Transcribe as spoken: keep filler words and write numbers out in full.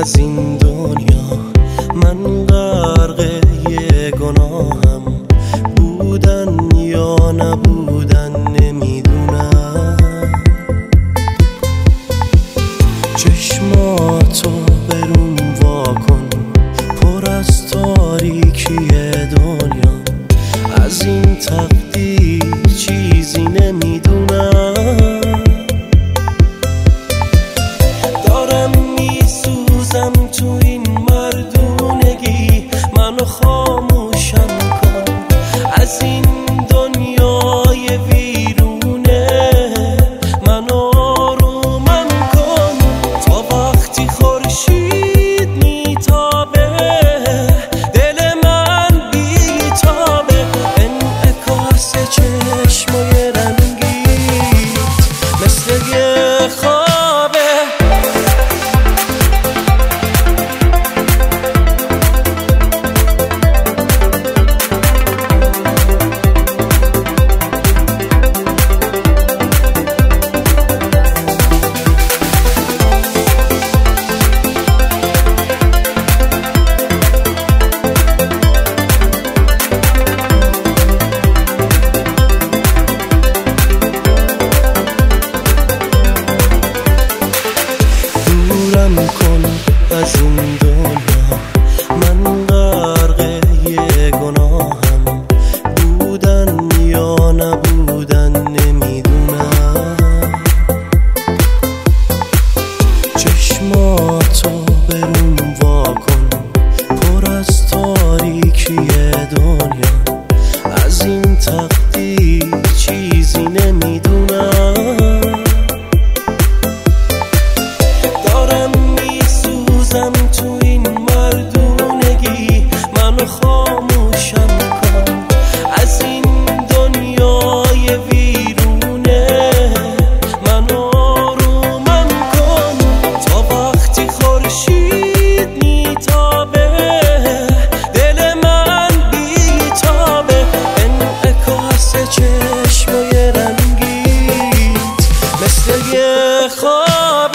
از این دنیا من غرق یه گناهم، بودن یا نبودن نمیدونم. چشماتو برون واکن، پر از تاریکی دنیا، از این تقدیر چیزی نمیدونم. دارم میسوزم تو این مردونگی، منو خاموشم کن از این دنیای ویرونه، منو آرومم کن تا وقتی خورشید میتابه دل من بیتابه. انعکاس چشمای رنگیت مثل یه خوابه. کن از این دنیا من غرق یه گناهم، بودن یا نبودن نمیدونم. چشماتو برون واکن، پر از تاریکی دنیا، از این تقدیر چیزی نمیدونم. تو این مردونگی منو خاموشم کن از این دنیای ویرونه، منو آرومم کن تا وقتی خورشید میتابه دل من بیتابه. انعکاس چشمای رنگیت مثل یه خواب.